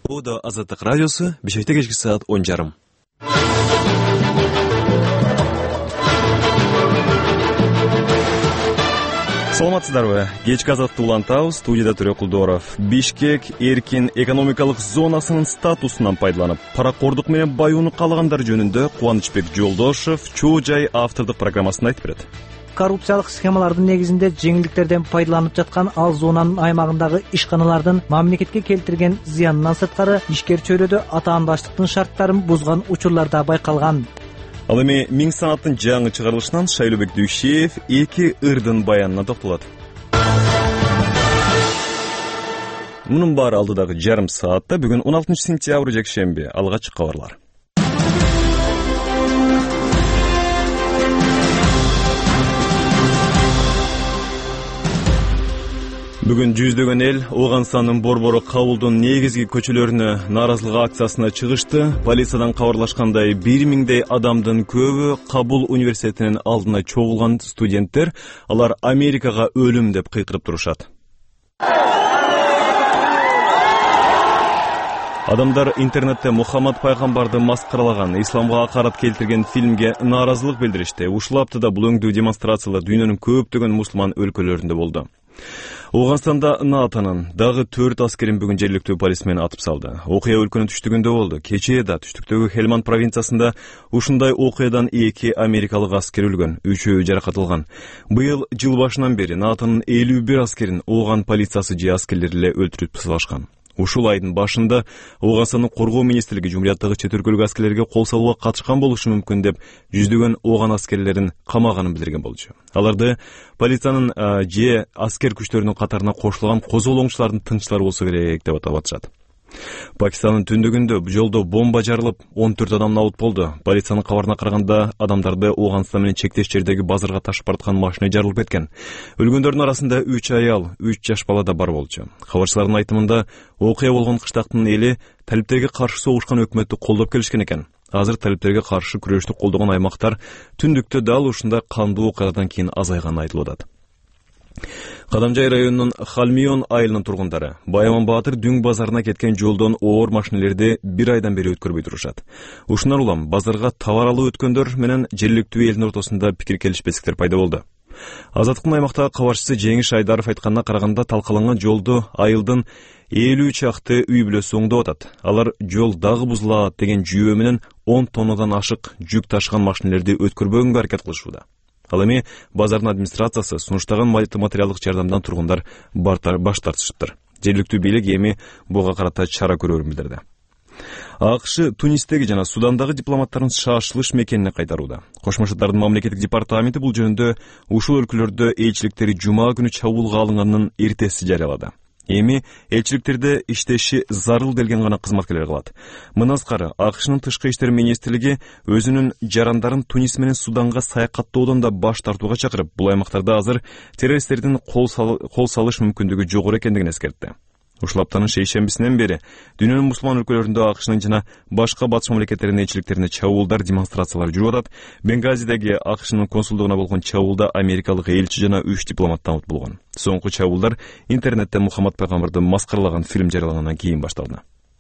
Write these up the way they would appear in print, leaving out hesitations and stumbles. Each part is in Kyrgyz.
Bu da Azadlık Radyosu, Bişek'te geçki saat 10:30. Саламатсыздарбы? Кечки Азаттыкты улантабыз, студияда Төрө Кулдоров. Бишкек эркин экономикалык зонасынын статусунан пайдаланып, паракордук менен баюуну каалагандар жөнүндө Кубанычбек Жолдошев Чоо Жай автордук программасында айтып берет. Коррупциялык схемалардын негизинде жеңилдиктерден пайдаланып жаткан ал зонанын аймагындагы ишканалардын мамлекетке келтирген зыянынан сырткары ишкер чөйрөдө атаандаштыктын шарттарын бузган учурлар да байкалган. Ал эми Миң санаттын жаңы чыгарылышынан Шайлообек Дүйшиев эки ырдын баянына токтолот. Мунун баары алдыдагы жарым саатта бүгүн 16 сентябрь жекшемби алгач кабарлар. Бүгүн жүздөгөн эл Ооганстандын Борбору кабулдун негизги көчөлөрүнө нааразылык акциясына чыгышты. Полициядан кабарлашкандай 1000дей адамдын көбү Кабул университетинин алдына чогулган студенттер, алар Америкага өлүм деп кыйкырып турушат. Адамдар интернетте Мухаммад пайгамбарды маскаралаган, исламга акарат келтирген фильмге нааразылык билдиришти. Ушул аптада бул өңдүү демонстрациялар дүйнөнүн көптөгөн мусулман өлкөлөрүндө болду. Ооганстанда НАТОнун дагы 4 аскерин бүгүн жергиликтүү полис менен атып салды. Окуя өлкөнүн түштүгүндө болду. Кечээ да түштүктөгү Хелманд провинциясында ушундай окуядан 2 америкалык аскер өлгөн, 3-өө жаракат алган. Быйыл жыл башынан бери НАТОнун 51 аскерин Ооган полициясы же аскерлери эле өлтүрүп салышкан. Ушул айдын башында Ооганстандын коргоо министрлиги жумурияттагы чет өлкөлүк аскерлерге кол салууга катышкан болушу мүмкүн деп жүздөгөн Ооган аскерлерин камаганын билдирген болчу. Аларды полициянын же аскер күчтөрүнүн катарына кошулган козголоңчулардын тынчтары болсо керек деп атап атышат. Пакистандын түндүгүндө жолдо бомба жарылып, 14 адам набут болду. Полициянын кабарына караганда адамдарды Ооганстан менен чектеш жердеги базарга ташып бараткан машина жарылып кеткен. Өлгөндөрдүн арасында 3 аял, 3 жаш бала да бар болчу. Кабарчылардын айтымында, окуя болгон кыштактын эли талиптерге каршы согушкан өкмөттү колдоп келишкен экен. Азыр талиптерге каршы күрөштү колдогон аймактар түндүктө дал ушундай кандуу окуядан кийин азайганы айтылып атат. Кадамжай районунун Халмион айылынын тургундары Байаман Баатыр Дүң базарына кеткен жолдон оор машинелерди 1 айдан бери өткөрбөй турушат. Ушундан улам базарга товар алып өткөндөр менен жергиликтүү элдин ортосунда пикир келишпестиктер пайда болду. Азаттыктын аймактагы кабарчысы Жеңиш Айдаров айтканына караганда талкаланган жолду айылдын 50 чакты үй бүлөсү оңдоп атат. Алар жол дагы бузулат деген жүйөө менен 10 тоннадан ашык жүк ташыган машинелерди өткөрбөгөнгө аракет кылышууда. Ал эми базардын администрациясы сунуштаган материалдык жардамдан тургундар баш тартышыптыр. Жергиликтүү бийлик эми буга карата чара көрөрүн билдирди. АКШ Тунистеги жана Судандагы дипломаттарын шашылыш мекенине кайтарууда. Кошмо Шаттардын мамлекеттик департаменти бул жөнүндө ушул өлкөлөрдө элчиликтери жума күнү чабуулга алынганын эртеси жарыялады. Эми элчиликтерде иштеши зарыл делген гана кызматкерлер калат. Мындан тышкары АКШнын тышкы иштер министрлиги өзүнүн жарандарын Тунис менен Суданга саякаттоодон да баш тартууга чакырып, бул аймактарда азыр террористтердин кол салыш мүмкүндүгү жогору экендигин эскертти. Ушул аптанын шейшембисинен бери дүйнөнүн мусулман өлкөлөрүндө АКШнын жана башка батыш мамлекеттеринин элчиликтерине чабуулдар, демонстрациялар жүрүп атат. Бенгазидеги АКШнын консулдугуна болгон чабуулда америкалык элчи жана 3 дипломат набут болгон. Соңку чабуулдар интернетте Мухаммад пайгамбарды маскаралаган фильм жарыялангандан кийин башталды.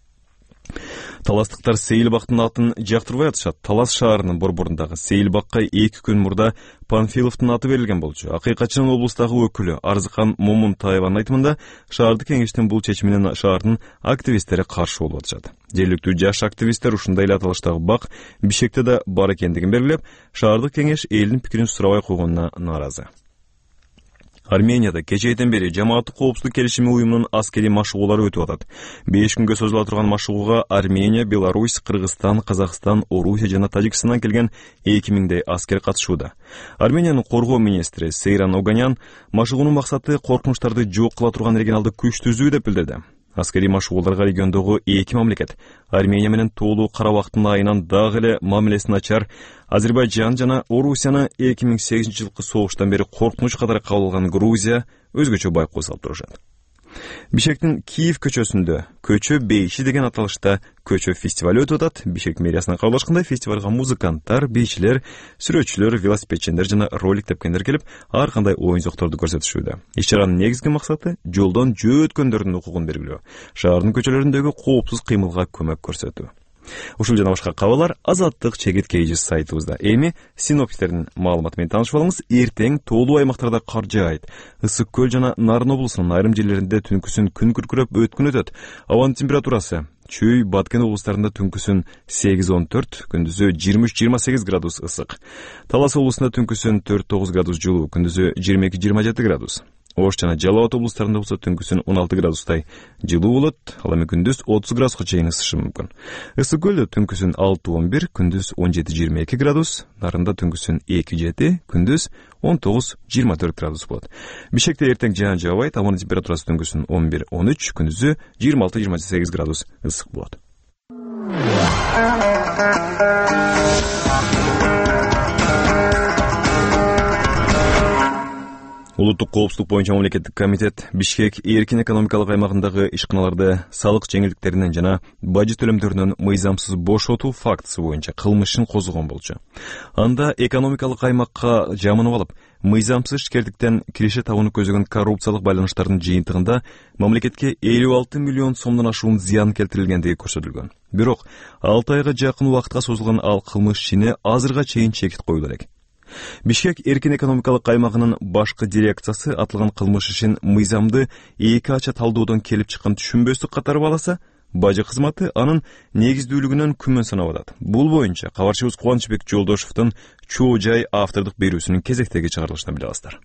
Таластыктар Сейилбактын атын жактырбай атышат. Талас шаарынын борборундагы Сейилбакка 2 күн мурда Панфиловдун аты берилген болчу. Акыйкатчынын облустагы өкүлү Арзыкан Момунтаеванын айтымында, шаардык кеңештин бул чечимине шаардын активисттери каршы болуп атышат. Жергиликтүү жаш активисттер ушундай эле аталыштагы бак Бишкекте да бар экендигин белгилеп, шаардык кеңеш элдин пикирин сурабай койгонуна нааразы. Арменияда кечээден бери жамааттык коопсуздук келишими уюмунун аскери машыгуулары өтүп атат. 5 күнгө созула турган машыгууга Армения, Беларусь, Кыргызстан, Казакстан, Орусия жана Тажикстандан келген 2000дей аскер катышууда. Армениянын коргоо министри Сейран Оганян машыгуунун максаты коркунучтарды жок кыла турган регионалдык күч түзүү деп билдирди. Аскери машыгууларга региондогу 2 мамлекет Армения менен тоолуу Карабактын айынан дагы эле мамилеси начар Азербайджан жана Орусияны 2008 жылкы согуштан бери коркунуч катары кабыл алган Грузия өзгөчө байкоо салып турушат. Бишкектин Киев көчөсүндө көчө бейиши деген аталышта көчө фестивалы өтүп атат. Бишкек мэриясына кабыл алышканда фестивалга музыканттар, бейчилер, сүрөтчүлөр, велосипедчендер жана ролик тепкендер келип, ар кандай оюнчукторду көрсөтүшүүдө. Иш-чаранын негизги максаты жолдон жөөткөндөрдүн укугун белгилөө, шаардын көчөлөрүндөгү коопсуз кыймылга көмөк көрсөтүү. Ушул жана башка кабарлар Азаттык чегет кейжи сайтыбызда. Эми синоптиктердин маалыматы менен таанышып алыңыз. Эртең тоолуу аймактарда кар жаайт. Ысык көл жана Нарын облусунун айрым жерлеринде түнкүсүн күн күркүрөп өткөн өтөт. Абанын температурасы Чүй, Баткен облустарында түнкүсүн 8-14, күндүзү 23-28 градус ысык. Талас облусунда түнкүсүн 4-9 градус жылуу, күндүзү 22-27 градус. Ош жана Жалал Абад облустарында болсо түнкүсүн 16 градустай жылуу болот, ал эми күндүз 30 градуска чейин ысышы мүмкүн. Ысык көлдө түнкүсүн 6-11, күндүз 17-22 градус, Нарында түнкүсүн 2-7, күндүз 19-24 градус болот. Бишкекте эртең жаан жаабайт, абанын температурасы түнкүсүн 11-13, күндүзү 26-28 градус ысык болот. Улуттук коопсуздук боюнча мамлекеттик комитет Бишкек эркин экономикалык аймагындагы ишканаларды салык жеңилдиктеринен жана бажы төлөмдөрүнөн мыйзамсыз бошотуу фактысы боюнча кылмышын козгогон болчу. Анда экономикалык аймакка жамынып алып, мыйзамсыз ишкердиктен киреше табууну көзөгөн коррупциялык байланыштардын жыйынтыгында мамлекетке 56 миллион сомдон ашуун зыян келтирилгендиги көрсөтүлгөн. Бирок 6 айга жакын убакытка созулган ал кылмыш ишине азырга чейин чекит коюлду элек. Бишкек эркин экономикалык аймагынын башкы дирекциясы атылган кылмыш ишин мыйзамды эки ача талдоодон келип чыккан түшүнбөстүк катары бааласа, бажы кызматы анын негиздүүлүгүнөн күмөн санап атат. Бул боюнча кабарчыбыз Кубанычбек Жолдошовдун чоо жай автордук берүүсүнүн кезектеги чыгарылышынан биле аласыздар.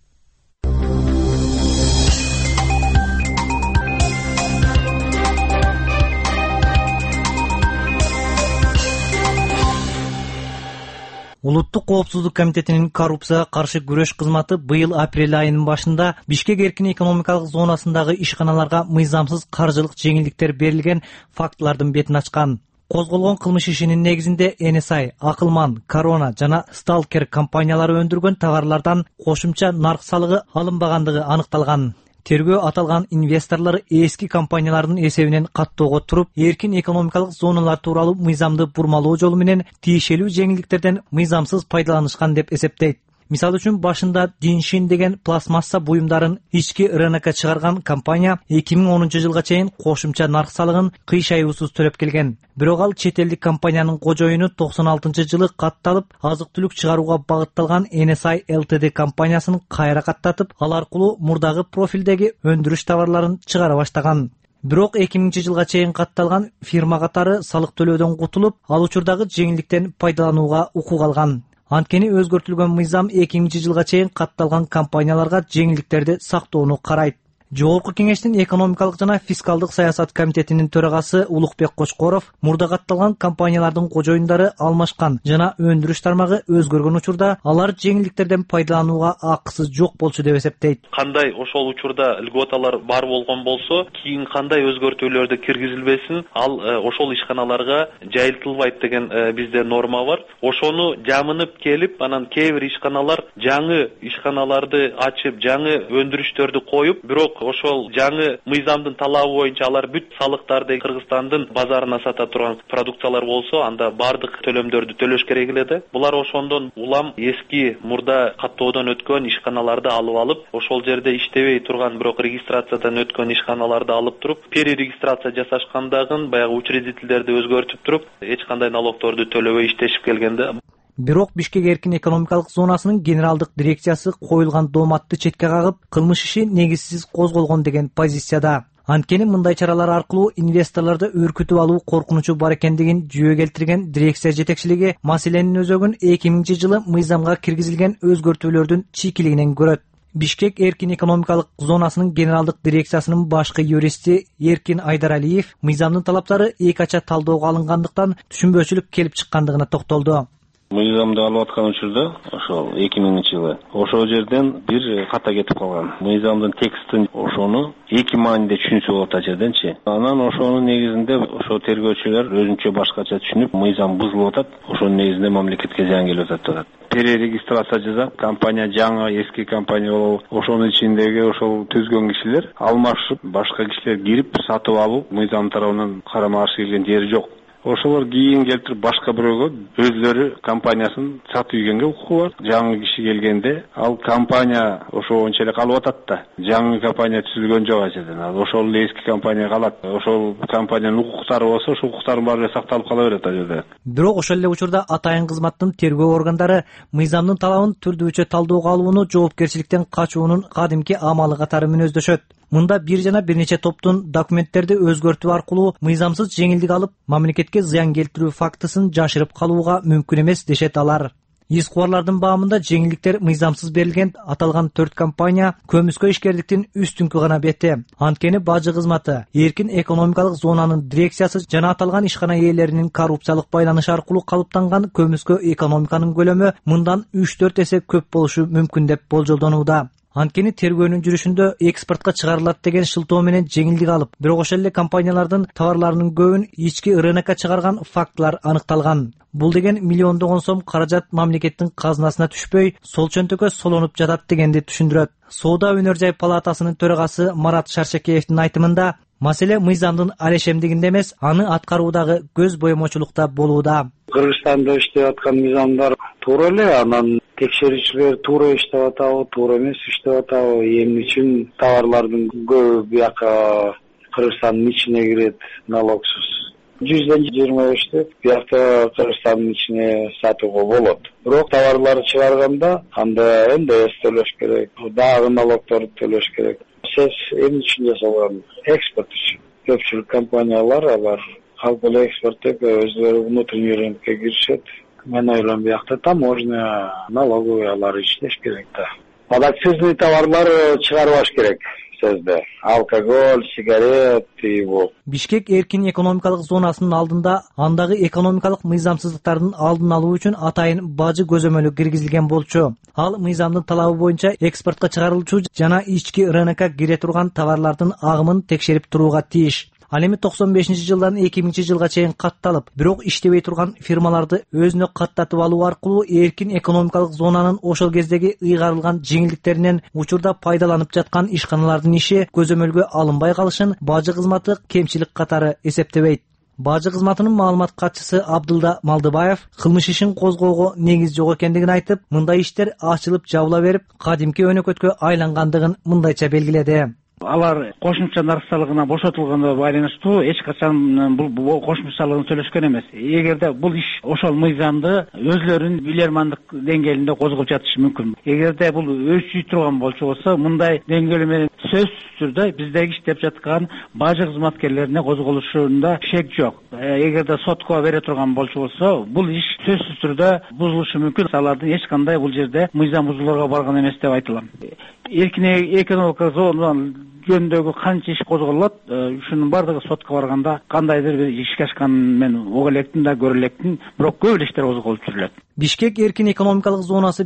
Улуттук коопсуздук комитетинин коррупцияга каршы күрөш кызматы быйыл апрель айынын башында Бишкек эркин экономикалык зонасындагы ишканаларга мыйзамсыз каржылык жеңилдиктер берилген фактылардын бетин ачкан. Козголгон кылмыш ишинин негизинде NSI, Акылман, Корона жана Сталкер компаниялары өндүргөн товарлардан кошумча нарк салыгы алынбагандыгы аныкталган. Тергөө аталган инвесторлор эски компаниялардын эсебинен каттоого туруп, эркин экономикалык зоналар тууралуу мыйзамды бурмалоо жолу менен тиешелүү жеңилдиктерден мыйзамсыз пайдаланышкан деп эсептейт. Мисалы үчүн башында Диншин деген пластмасса буюмдарын ички рынокко чыгарган компания 2010 жылга чейин кошумча нарк салыгын кыйшайуусуз төлөп келген. Бирок ал чет элдик компаниянын кожоюну 96 жылы катталып, азык-түлүк чыгарууга багытталган NSI Ltd компаниясын кайра каттатып, ал аркылуу мурдагы профилдеги өндүрүш товарларын чыгара баштаган. Бирок 2000 жылга чейин катталган фирма катары салык төлөөдөн кутулуп, ал учурдагы жеңилдиктен пайдаланууга укук алган. Анткени өзгөртүлгөн мыйзам 2000 жылга чейин катталган компанияларга жеңилдиктерди сактоону карайт. Жогорку кеңештин экономикалык жана фискалдык саясат комитетинин төрагасы Улукбек Кочкоров мурда катталган компаниялардын кожоюндары алмашкан жана өндүрүш тармагы өзгөргөн учурда алар жеңилдиктерден пайдаланууга акысы жок болчу деп эсептейт. Кандай ошол учурда льготалар бар болгон болсо, кийин кандай өзгөртүүлөрдү киргизилбесин, ал ошол ишканаларга жайылтылбайт деген бизде норма бар. Ошону жамынып келип, анан кээ бир ишканалар жаңы ишканаларды ачып, жаңы өндүрүштөрдү коюп, бирок ошол жаңы мыйзамдын талабы боюнча алар бүт салыктарды Кыргызстандын базарына сата турган продукциялар болсо, анда бардык төлөмдөрдү төлөш керек эле да. Булар ошондон улам эски мурда каттоодон өткөн ишканаларды алып, ошол жерде иштебей турган, бирок регистрациядан өткөн ишканаларды алып туруп, перерегистрация жасашкандагын баягы учредительдерди өзгөртүп туруп, эч кандай налогторду төлөбөй иштешип келгенде. Бирок Бишкек эркин экономикалык зонасынын генералдык дирекциясы коюлган дооматты четке кагып, кылмыш иши негизсиз козголгон деген позицияда. Анткени мындай чаралар аркылуу инвесторлорду үркүтүп алуу коркунучу бар экендигин жүйө келтирген дирекция жетекчилиги маселенин өзөгүн 2000 жылы мыйзамга киргизилген өзгөртүүлөрдүн чийкилигинен көрөт. Бишкек эркин экономикалык зонасынын генералдык дирекциясынын башкы юристи Эркин Айдаралиев мыйзамдын талаптары эки ача талдоого алынгандыктан түшүнбөчүлүк келип чыккандыгына токтолду. Мыйзамды алып аткан учурда ошол 2000-жылы ошол жерден бир ката кетип калган. Мыйзамдын текстин ошону эки мааниде түшүнсө болот а жерденчи. Анан ошонун негизинде ошо тергөөчүлөр өзүнчө башкача түшүнүп, мыйзам бузулуп атат. Ошонун негизинде мамлекетке зыян келип атат. Перерегистрация жасап, компания жаңы, эски компания болуп, ошонун ичиндеги ошол түзгөн кишилер алмашып, башка кишилер кирип сатып алып, мыйзам тарабынан карама каршы келген жери жок. Ошолор кийин келтирип башка бирөөгө өзлөрү компаниясын сатып ийгенге укугу бар. Жаңы киши келгенде ал компания ошончо эле калып атат да. Жаңы компания түзүлгөн жок а жерден. Ал ошол эски компания калат. Ошол компаниянын укуктары болсо, ошол укуктардын баары сакталып кала берет а жерде. Бирок ошол эле учурда атайын кызматтын тергөө органдары мыйзамдын талабын түрдүүчө талдоого алууну жоопкерчиликтен качуунун кадимки амалы катары мүнөздөшөт. Мында бир жана бир нече топтун документтерди өзгөртүү аркылуу мыйзамсыз жеңилдик алып, мамлекетке зыян келтирүү фактысын жашырып калууга мүмкүн эмес дешет алар. Из кубарлардын баамында жеңилдиктер мыйзамсыз берилген аталган 4 компания көмүскө ишкердиктин үстүңкү гана бети. Анткени бажы кызматы, эркин экономикалык зонанын дирекциясы жана аталган ишкана ээлеринин коррупциялык байланыш аркылуу калыптанган көмүскө экономиканын көлөмү мындан 3-4 эсе көп болушу мүмкүн деп болжолдонууда. Анткени тергөөнүн жүрүшүндө экспортко чыгарылат деген шылтоо менен жеңилдик алып, бирок ошол эле компаниялардын товарларынын көбүн ички рынокко чыгарган фактылар аныкталган. Бул деген миллиондогон сом каражат мамлекеттин казынасына түшпөй, сол чөнтөккө солонуп жатат дегенди түшүндүрөт. Соода өнөр жай палатасынын төрагасы Марат Шаршекеевдин айтымында, маселе мыйзамдын алешемдигинде эмес, аны аткаруудагы көз боемочулукта болууда. Кыргызстанда иштеп аткан мыйзамдар туура эле, анан текшерүүчүлөр туура иштеп атабы, туура эмес иштеп атабы, эмне үчүн товарлардын көбү бияка Кыргызстандын ичине кирет налогсуз. 125 бияка Кыргызстандын ичине сатууга болот. Бирок товарларды чыгарганда анда НДС төлөш керек, дагы налогторду төлөш керек. Сез эмне үчүн жасалган? Экспорт үчүн. Көпчүлүк компаниялар алар халк эле экспорт деп өзлөрү внутренний рынокко киришет. Мен ойлойм биякта таможня, налоговыйлар иштеш керек да. Подакцизный товарлар чыгарбаш керек сөздө. Алкоголь, сигарет и бул. Бишкек эркин экономикалык зонасынын алдында андагы экономикалык мыйзамсыздыктардын алдын алуу үчүн атайын бажы көзөмөлү киргизилген болчу. Ал мыйзамдын талабы боюнча экспортко чыгарылчу жана ички рынокко кире турган товарлардын агымын текшерип турууга тийиш. Ал эми 95-жылдан 2000-жылга чейин катталып, бирок иштебей турган фирмаларды өзүнө каттатып алуу аркылуу эркин экономикалык зонанын ошол кездеги ыйгарылган жеңилдиктеринен учурда пайдаланып жаткан ишканалардын иши көзөмөлгө алынбай калышын бажы кызматы кемчилик катары эсептебейт. Бажы кызматынын маалымат катчысы Абдылда Малдыбаев кылмыш ишин козгоого негиз жок экендигин айтып, мындай иштер ачылып жабыла берип, кадимки өнөкөткө айлангандыгын мындайча белгиледи. Алар кошумча нарк салыгына бошотулганга байланыштуу эч качан бул кошумча салыгын төлөшкөн эмес. Эгерде бул иш ошол мыйзамды өзлөрүнүн билермандык деңгээлинде козгоп жатышы мүмкүн. Эгерде бул өчүй турган болчу болсо, мындай деңгээл менен сөзсүз түрдө биздеги иштеп жаткан бажы кызматкерлерине козголушунда шек жок. Эгерде сотко бере турган болчу болсо, бул иш сөзсүз түрдө бузулушу мүмкүн. Алардын эч кандай бул жерде мыйзам бузууларга барган эмес деп айтылам. Эркин экономика зонанын жөнүндөгү канча иш козголот, ушунун бардыгы сотко барганда кандайдыр бир ишке ашкан мен уга электин да көрө электин, бирок көп эле иштер козголуп жүрүлөт. Бишкек эркин экономикалык зонасы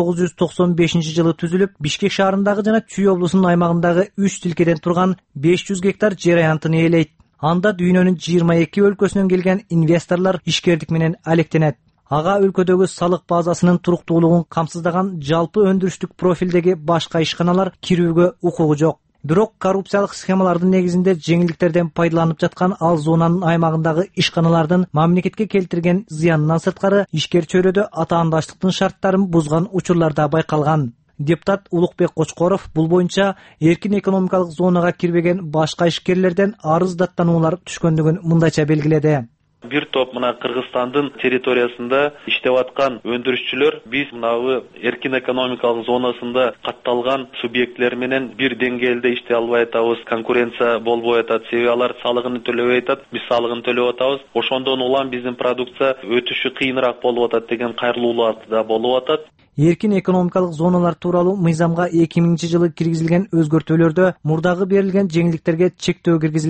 1995-жылы түзүлүп, Бишкек шаарындагы жана Чүй облусунун аймагындагы 3 тилкеден турган 500 гектар жер аянтын ээлейт. Анда дүйнөнүн 22 өлкөсүнөн келген инвесторлор ишкердик менен алектенет. Ага өлкөдөгү салык базасынын туруктуулугун камсыздаган жалпы өндүрүштүк профилдеги башка ишканалар кирүүгө укугу жок. Бирок коррупциялык схемалардын негизинде жеңилдиктерден пайдаланып жаткан ал зонанын аймагындагы ишканалардын мамлекетке келтирген зыянынан сырткары ишкер чөйрөдө атаандаштыктын шарттарын бузган учурлар да байкалган. Депутат Улукбек Кочкоров бул боюнча эркин экономикалык зонага кирбеген башка ишкерлерден арыз даттануулар түшкөндүгүн мындайча белгиледи. Бир топ мына Кыргызстандын территориясында иштеп аткан өндүрүшчүлөр биз мынабы эркин экономикалык зонасында катталган субъектлер менен бир деңгээлде иштей албай атабыз, конкуренция болбой атат, себеби алар салыгын төлөбөй атат, биз салыгын төлөп атабыз. Ошондон улам биздин продукция өтүшү кыйыныраак болуп атат деген кайрылуулар да болуп атат. Эркин экономикалык зоналар тууралуу мыйзамга 2000-жылы киргизилген өзгөртүүлөрдө мурдагы берилген жеңилдиктерге чектөө киргизилген.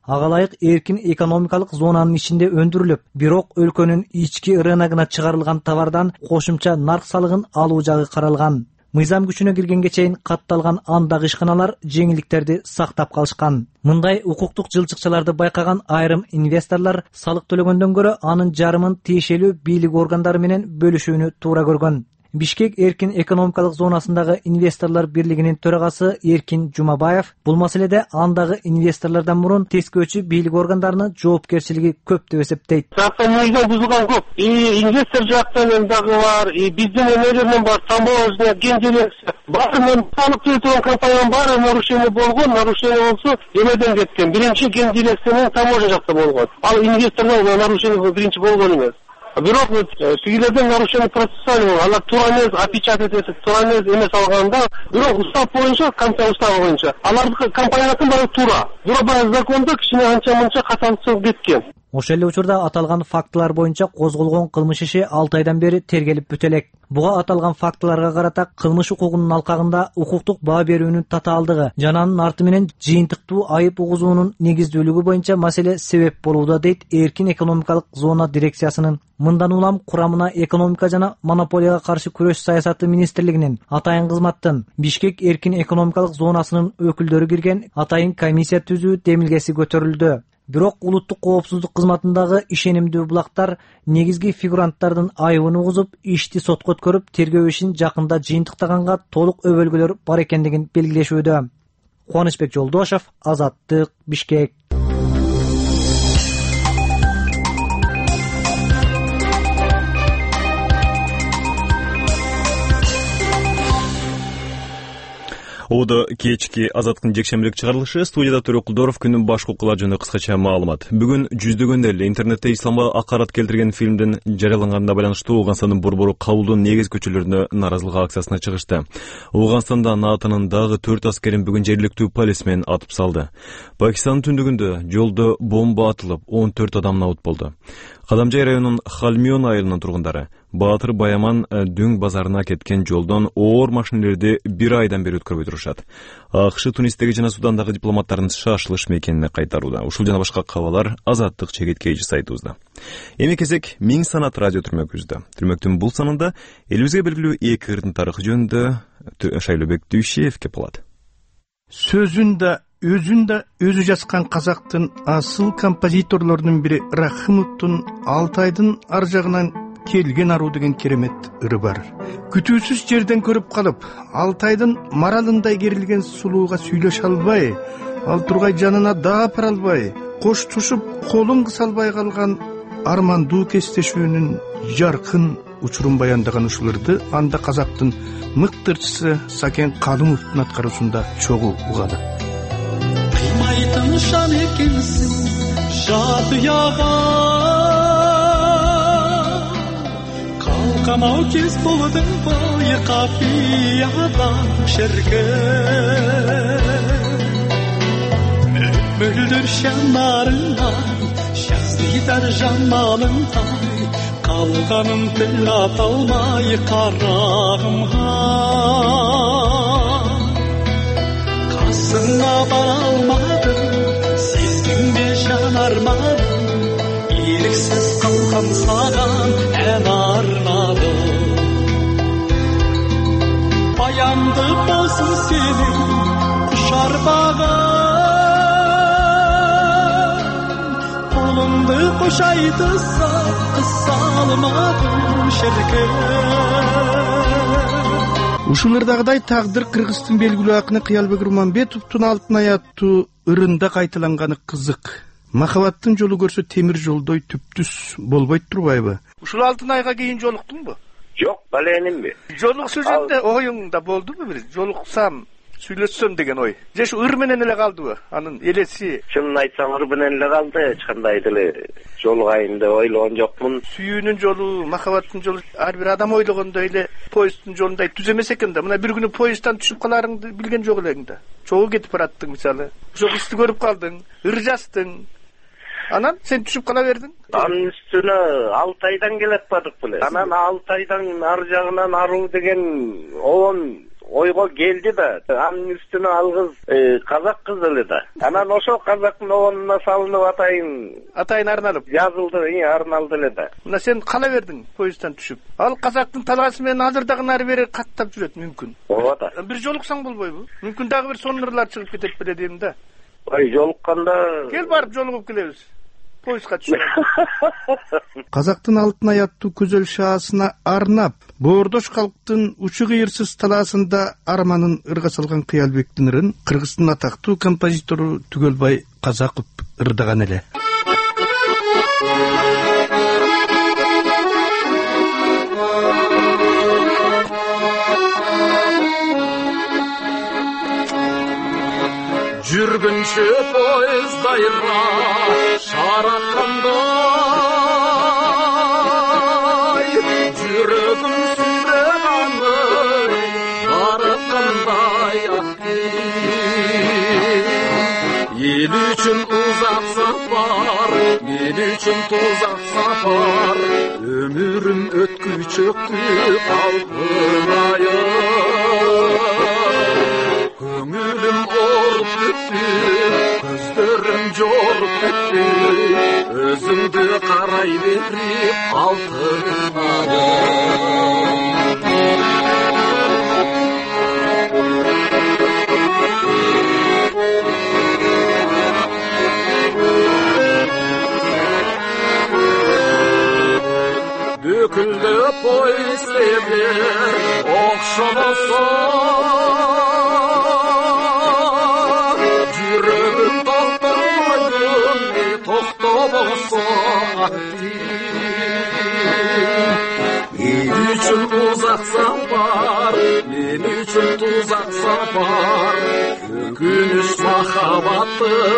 ага ылайык эркин экономикалык зонанын ичинде өндүрүлүп, бирок өлкөнүн ички рыногуна чыгарылган товардан кошумча нарк салыгын алуу жагы каралган. Мыйзам күчүнө киргенге чейин катталган андагы ишканалар жеңилдиктерди сактап калышкан. Мындай укуктук жылчыкчаларды байкаган айрым инвесторлор салык төлөгөндөн көрө анын жарымын тиешелүү бийлик органдары менен бөлүшүүнү туура көргөн. Бишкек эркин экономикалык зонасындагы инвесторлор бирлигинин төрагасы Эркин Жумабаев бул маселеде андагы инвесторлордон мурун тескөөчү бийлик органдарынын жоопкерчилиги көп деп эсептейт. Мыйзам бузулган көп. Инвестор жактан дагы бар, биздин эмелерден бар, таможня, гендирекция. Баарынан салык төлөтүлгөн компаниянын баары нарушение болгон, нарушение болсо эмеден кеткен. Биринчи гендирекция менен таможня жакта болгон. Ал инвесторлор нарушение биринчи болгон эмес. Бирок тигилерден нарушение процессуальный, алар туура эмес, опечатать этип туура эмес алганда, бирок устав боюнча, компания уставы боюнча, алардын компаниянын баары туура. Бирок баягы закондо кичине анча-мынча каталыкчылык кеткен. Ошол эле учурда аталган фактылар боюнча козголгон кылмыш иши 6 айдан бери тергелип бүтө элек. Буга аталган фактыларга карата кылмыш укугунун алкагында укуктук баа берүүнүн татаалдыгы жана анын арты менен жыйынтыктуу айып угузуунун негиздүүлүгү боюнча маселе себеп болууда, дейт эркин экономикалык зона дирекциясынын. Мындан улам курамына экономика жана монополияга каршы күрөш саясаты министрлигинин, атайын кызматтын, Бишкек эркин экономикалык зонасынын өкүлдөрү кирген атайын комиссия түзүү демилгеси көтөрүлдү. Бирок улуттук коопсуздук кызматындагы ишенимдүү булактар негизги фигуранттардын айыбын угузуп, ишти сотко өткөрүп, тергөө ишин жакында жыйынтыктаганга толук өбөлгөлөр бар экендигин белгилешүүдө. Кубанычбек Жолдошев, Азаттык, Бишкек. Ода кечки Азаттыктын жекшембилик чыгарылышы. Студияда Төрө Кулдоров. Күнүн башкы окуулар жөнүндө кыскача маалымат. Бүгүн жүздөгөн эле интернетте исламга акарат келтирген фильмдин жарыяланганына байланыштуу Ооганстандын борбору Кабулдун негиз көчөлөрүндө нааразылык акциясына чыгышты. Ооганстанда НАТОнун дагы 4 аскерин бүгүн жергиликтүү полисмен атып салды. Пакистандын түндүгүндө жолдо бомба атылып, 14 адам набыт болду. Кадамжай районунун Халмион айылынын тургундары Баатыр Баяман Дүң базарына кеткен жолдон оор машинелерди 1 айдан бери өткөрбөй турушат. АКШ Тунистеги жана Судандагы дипломаттардын шашылыш мекенине кайтарууда. Ушул жана башка кабарлар Азаттык чегиткейчи сайтыбызда. Эми кезек Миң санат радио түрмөгүбүздө. Түрмөктүн бул санында элибизге белгилүү эки ырдын тарыхы жөнүндө Шайлообек Дүйшиев кеп болот. Сөзүндө өзү жазган казактын асыл композиторлорунун бири Рахымовдун Алтайдын ар жагынан келген аруу деген керемет ыры бар. Күтүүсүз жерден көрүп калып, Алтайдын маралындай керилген сулууга сүйлөшө албай, ал тургай жанына даа пара албай, коштушуп колун кыса албай калган армандуу кестешүүнүн жаркын учурун баяндаган ушул ырды анда казактын мыктырчысы Сакен Калымовдун аткаруусунда чогуу угалы. Кыймайтын шам экенсиң жат уяга, калкамау кез болдың бойы капиядан шерге. Мөлдір шамарыңай, шахзидар жамалыңай, қалғаным тіл аталмай қарағымға. Қасыңа бара алмадым, сезгімде жанармадым, еріксіз қалған саған ән арнадым. Баянды болсын сенің құшар бағым, қолымды қошайды салмадым шіркін. Ушулардагыдай тагдыр Кыргыздын белгилүү акыны Кыялбек Руманбетовдун Алтын ай аттуу ырында кайталанганы кызык. Махабаттын жолу көрсө темир жолдой түптүс болбойт турбайбы? Ушул Алтын айга кийин жолуктуңбу? Жок, баленимби. Жолуксуу жөнүндө оюңда болдубу бир? Жолуксам, сүйлөшсөм деген ой. Же ушу ыр менен эле калдыбы? Анын элеси. Чынын айтсам ыр менен эле калды. Эч кандай деле жолугайын деп ойлогон жокмун. Сүйүүнүн жолу, махабаттын жолу ар бир адам ойлогондой эле поезддин жолундай түз эмес экен да. Мына бир күнү поезддан түшүп каларыңды билген жок элең да. Чогуу кетип бараттың мисалы. Ошо кызды көрүп калдың, ыр жаздың. Анан сен түшүп кала бердиң. Анын үстүнө Алтайдан келип бардык беле. Анан Алтайдан ар жагынан аруу деген он ойго келди да, анын үстүнө ал кыз казак кызы эле да. Анан ошол казактын обонуна салынып атайын арналып жазылды, арналды эле да. Мына сен кала бердиң поезддан түшүп. Ал казактын талаасы менен азыр дагы нары бери каттап жүрөт мүмкүн. Ооба да. Бир жолуксаң болбойбу? Мүмкүн дагы бир сонурлар чыгып кетет беле дейм да. Жолукканда кел барып жолугуп келебиз. Поездга түшүп. Казактын алтын аяттуу көзөл шаасына арнап, боордош калктын учу кыйырсыз талаасында арманын ырга салган Кыялбектин ырын Кыргыздын атактуу композитору Түгөлбай Казаков ырдаган эле. Жүргінші поездайра шараққандай, жүрегім сүреганы бараққандай ел үшін ұзақ сапар, ел үшін тозақ сапар, өмірім өткүчөктү алғырайым. Көңілім орып кетті, көздерім жорып кетті, өзіңді қарай беріп алтынайым. Büküldü poizler okşamasa, жүрегім тоқтамайдың, тоқтамаса мен үшін ұзақ сапар, мен үшін тұзақ сапар, өкініш махаббаттың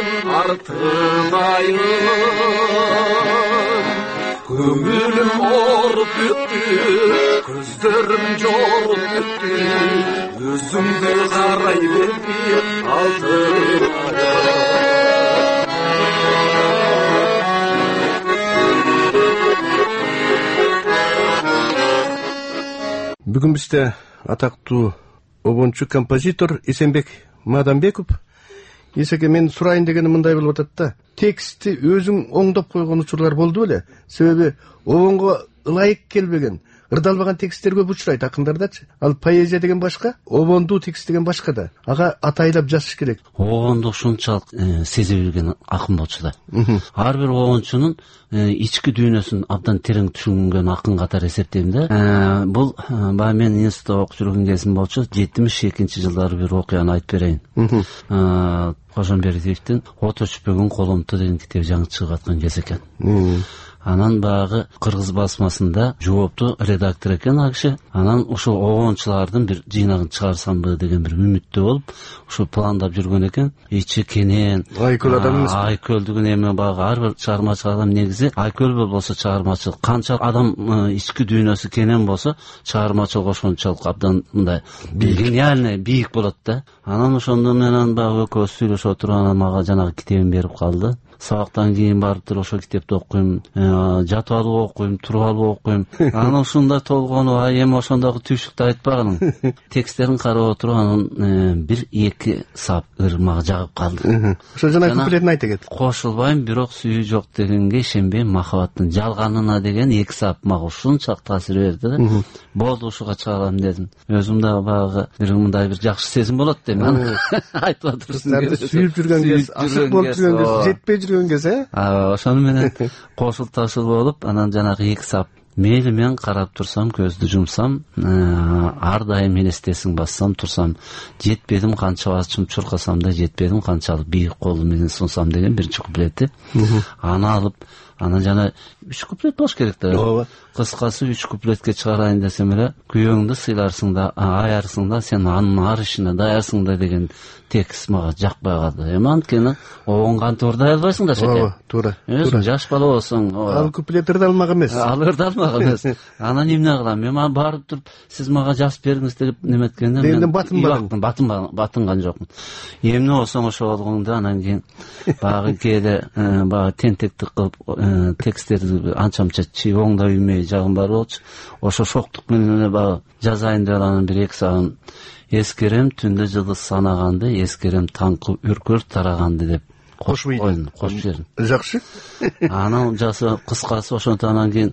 артынайым. Көңілім орып кетті, көздерім жорып кетті, өзіңді қарай беріп алтынайым. Бүгін бізде атақтуу обончу композитор Эсенбек Мадамбеков. Есеке, мен сурайын дегені мындай болуп атат да. Тексти өзүң оңдоп койгон учурлар болду беле? Себеби обонго ылайык келбеген, ырдалбаган текстер көп учурайт акындардачы. Ал поэзия деген башка, обондуу текст деген башка да. Ага атайлап жазыш керек. Обонду ушунчалык сезе билген акын болчу да. Ар бир обончунун ички дүйнөсүн абдан терең түшүнгөн акын катары эсептейм да. Бул баягы мен институтта окуп жүргөн кезим болчу. 72-жылдары бир окуяны айтып берейин. Кожомбердиевдин От өчпөгөн колумту деген китеби жаңы чыгып аткан кез экен. Анан багы кыргыз басмасында жоопту редактор экен ал киши. Анан ушул обончулардын бир жыйнагын чыгарсамбы деген бир үмүттө болуп, ушул пландап жүргөн экен. Ичи кенен, айкөл адам эмес. Айкөлдүгүн эме багы ар бир чыгармачыл адам негизи айкөл болсо чыгармачыл. Канча адам ички дүйнөсү кенен болсо, чыгармачыл ошончолук абдан мындай гениальный бийик болот да. Анан ошондо менен багы экөөбүз сүйлөшүп отуруп, анан мага жанагы китебин берип калды. Сабактан кийин барып туруп ошол китепти окуйм, жатып алып окуйм, туруп алып окуйм. Анан ушундай толгонуп, эми ошондогу түйшүктү айтпагын. Тексттерин карап отуруп, анан 1-2 сап ыр мага жагып калды. Ошо жана куплетин айта кет. Кошулбайм, бирок сүйүү жок дегенге ишенбейм, махабаттын жалганына деген 2 сап мага ушунчалык таасир берди да. Болду, ушуга чыгарам дедим. Өзүм да багы бир мындай бир жакшы сезим болот дейм. Айтып атырсың. Сүйүп жүргөн кез, ашык болуп жүргөн кез, жетпей жүргөн кез, ошону менен кошул ташыл болуп, анан жанагы 2 сап мейли мен карап турсам, көздү жумсам, ар дайым элестесиң бассам, турсам, жетпедим канча башым чуркасам да, жетпедим канчалык бийик колу менен сунсам деген биринчи куплети. Аны алып, анан жана 3 куплет болуш керек да. Кыскасы 3 куплетке чыгарайын десем эле, күйөөңдү сыйларсың да, аярсың да, сен анын ар ишине даярсың да деген текст мага жакпай калды. Эми анткени обон кантип ырдай албайсың да шеке. Туура. Өзүң жаш бала болсоң, ал куплет ырдалмак эмес. Ал ырдалмак эмес. Анан эмне кылам? Мен барып туруп, сиз мага жазып бериңиз деп неметкенде мен батынган жокмун. Эмне болсоң ошо болгоңду, анан кийин багы кээде багы тентектик кылып тексттерди анча мынча оңдой билмей жагым бар болчу. Ошо шоктук менен эле баягы жазайын деп анан 1-2 сагын эскерем түндө жылдыз санаганды, эскерем таңкы үркөр тараганды деп кошуп жибердим. Жакшы. Анан жасы кыскасы ошонтон анан кийин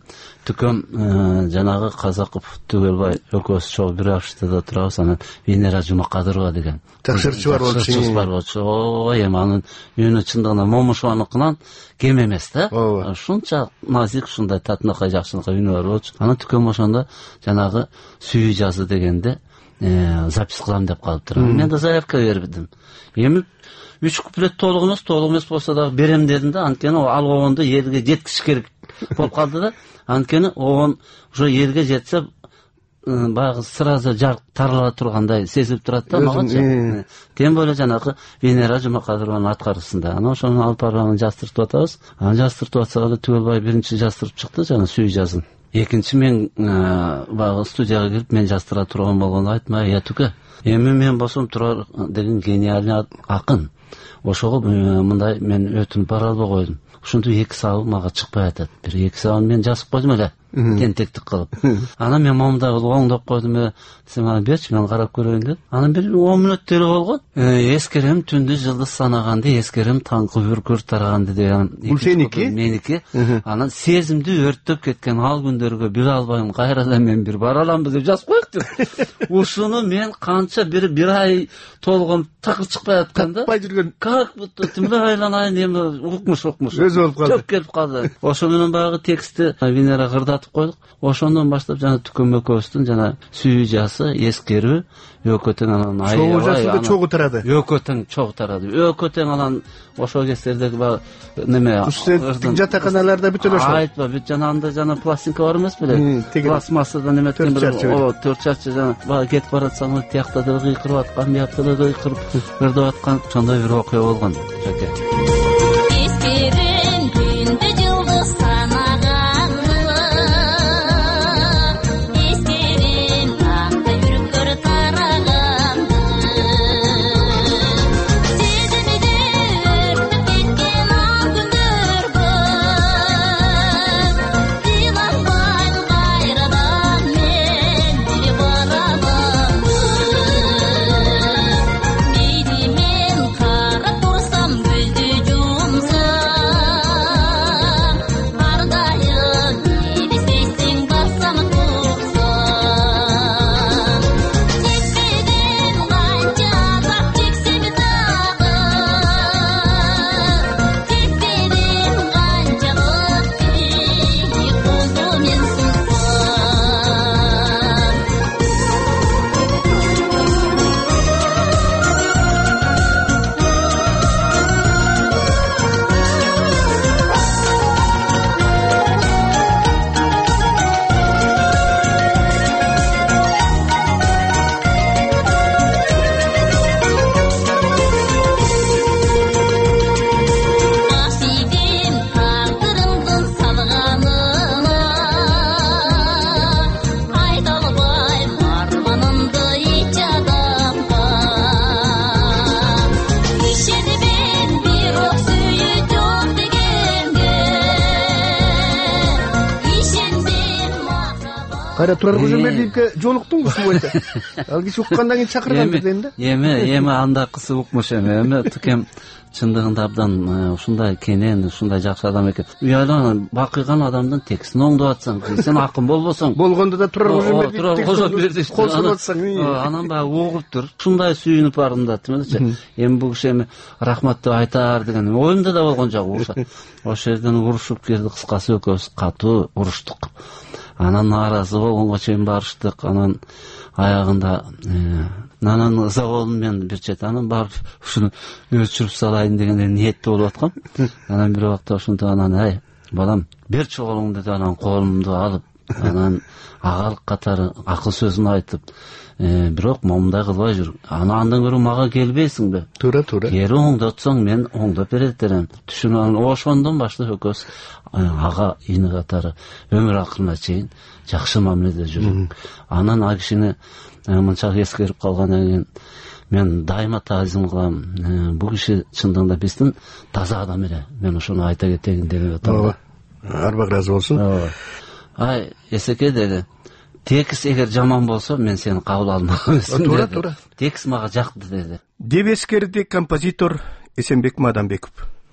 түкөм жанагы Казаков Түгөлбай экөөбүз чогуу бир аптада турабыз. Анан Венера Жумакадырова деген такшырчы бар болчу. Ой, эми анын үнү чындыгында Момушованыкынан кем эмес да. Ушунча назик, ушундай татынакай жакшынакай үнү бар болчу. Анан түкөм ошондо жанагы сүйүү жазы дегенде запись кылам деп калыптыр. Мен да заявка бердим. Эми 3 куплет толук эмес болсо да берем дедим да. Анткени ал огонду элге жеткизиш керек болуп калды да. Анткени огон ошо элге жетсе баягы сразу жарык тарала тургандай сезилип турат да магачы. Тем более жанагы Венера Жумакадырованын аткарысында. Анан ошону алып барып жастыртып атабыз. Анан жастыртып атсак эле Түгөлбай биринчи жастырып чыкты жана сүйүү жазын. Экинчи мен баягы студияга кирип мен жастыра турган болгону айтма, я түкө. Эми мен болсом Турар деген гениальный акын. Ошого мындай мен өтүнүп бара албай койдум. Ушинтип 2 сабы мага чыкпай атат. 1-2 сабын мен жазып койдум эле. Тентектик кылып. Анан мен момундай оңдоп койдум эле. Сен мага берчи, мен карап көрөйүн деп. Анан бир 10 мүнөт деле болгон. Эскерем түндү жылдыз санаганды, эскерем таңкы үркөр тараганды деген. Бул сеники? Меники. Анан сезимди өрттөп кеткен ал күндөргө биле албайм, кайрадан мен бир бара аламбы деп жазып коюптур. Ушуну мен канча бир ай толгон такыр чыкпай атканда. Таппай жүргөн. Как будто тимде айланайын эми укмуш. Өзү болуп калды. Чөп келип калды. Ошо менен баягы текстти Венера кырдатып койдук. Ошондон баштап жана Түкөм экөөбүздүн жана сүйүү жазы, эскерүү, Өкөтөң анан чогуу жазды, чогуу тарады. Өкөтөң чогуу тарады. Өкөтөң анан ошо кездердеги баягы неме студенттик жатаканаларда бүт эле ошо. Айтпа, бүт жана анда жана пластинка бар эмес беле? Пластмассадан эметкен бир 4 чарчы жана баягы кетип баратсаң тиякта да кыйкырып аткан, биякта да кыйкырып ырдап аткан ошондой бир окуя болгон. Кайра Турар Көзөмбердиевке жолуктуңбу ушул боюнча? Ал киши уккандан кийин чакырган деген да? Эми анда кысы укмуш эми Түкем чындыгында абдан ушундай кенен, ушундай жакшы адам экен. Уялан бакыйган адамдын текстин оңдоп атсаң, сен акын болбосоң, болгондо да Турар Көзөмбердиев колсуп атсаң, анан баягы угуп тур. Ушундай сүйүнүп бардым да, тимечи. Эми бул киши эми рахмат деп айтаар деген оюмда да болгон жок уруша. Ошол жерден урушуп келди, кыскасы экөөбүз катуу уруштук. Анан нааразы болгонго чейин барыштык. Анан аягында анан заволун мен бир чет анан барып ушуну өчүрүп салайын деген ниетте болуп аткам. Анан бир убакта ошондо анан ай балам берчи колуңду деп анан колумду алып анан агалык катары акыл сөзүн айтып, бирок момундай кылбай жүр. Андан көрө мага келбейсиңби? Туура. Кери оңдотсоң мен оңдоп берем. Түшүнүп ошондон баштап экөөбүз ага ини катары өмүр акырына чейин жакшы мамиледе жүрдүк. Анан ал кишини мынчалык эскерип калгандан кийин мен дайыма таазим кылам. Бул киши чындыгында биздин таза адам эле. Мен ошону айта кетейин деп атам. Арбак ыраазы болсун. Ооба. Ай, эсеке деди. Текст эгер жаман болсо мен сени кабыл алмак эмесмин. Туура. Текст мага жакты деди. Деп эскерди композитор Эсенбек Мадамбеков.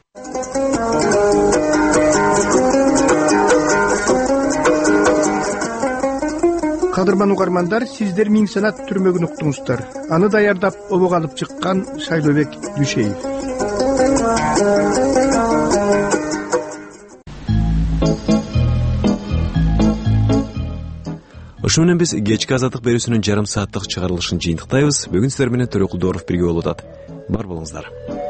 Кадырман угармандар, сиздер Миң санат түрмөгүн уктуңуздар. Аны даярдап обого алып чыккан Шайлообек Дүшеев. Ошо менен биз кечки азаттык берүүсүнүн жарым сааттык чыгарылышын жыйынтыктайбыз. Бүгүн сиздер менен Төрөкулдоров бирге болуп атат. Бар болуңуздар.